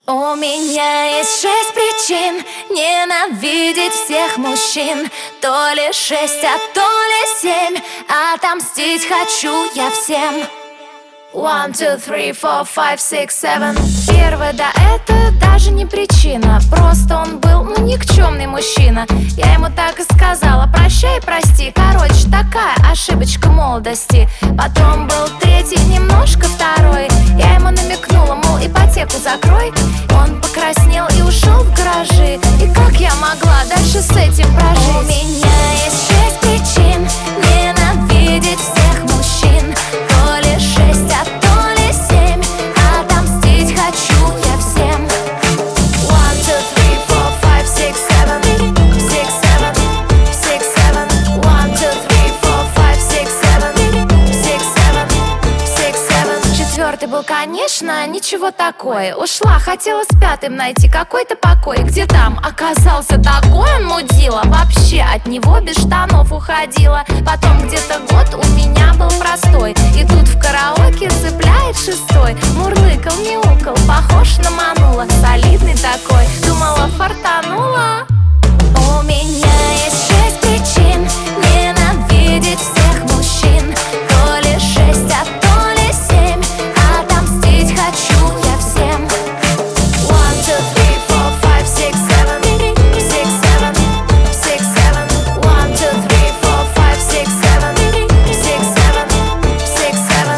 У меня есть 6 причин ненавидеть всех мужчин. То ли 6, а то ли 7. Отомстить хочу я всем. 1, 2, 3, 4, 5, 6, 7. Первый, да это даже не причина. Просто он был, никчемный мужчина. Я ему так и сказала: прощай, прости. Короче, такая ошибочка молодости. Потом был третий, немножко второй. Я ему намекнула, мол, ипотеку закрой. Он покраснел и ушел в гаражи. И как я могла дальше с этим прожить? У меня есть 6 причин ненавидеть всех мужчин. То ли 6, а то ли 7. Отомстить хочу я всем. 1, 2, 3, 4, 5, 6, 7. 6, 7, 6, 7. 1, 2, 3, 4, 5, 6, 7. 6, 7, 6, 7. Четвертый был, конечно, ничего такое. Ушла, хотела с пятым найти какой-то покой. Где там оказался такой он мудила. Вообще от него без штанов уходила. Потом где-то год у меня был простой. И тут в караоке цепляет 6-й. Мурлыкал, мяукал, похож на манула. Солидный такой, думала, фартанула. У меня есть 6 причин ненавидеть всех мужчин. То ли 6, а то ли 7. Отомстить хочу я всем. 1, 2, 3, 4, 5, 6, 7. 6, 7, 6, 7. 1, 2, 3, 4, 5, 6, 7. 6, 7, 6, 7.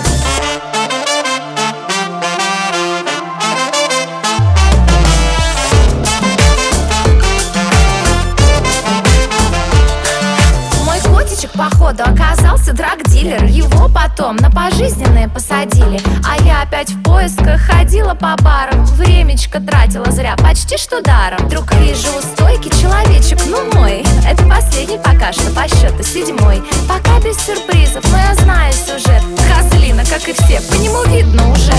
Мой котичек, походу, оказался драг-дилер. Его потом на пожизненное посадили. А я опять в поисках ходила по барам. Времечко тратила зря, почти что даром. Вдруг вижу у стойки человечек, мой. Это последний пока что, по счету 7-й. Пока без сюрпризов, но я знаю сюжет. Козлина, как и все, по нему видно уже.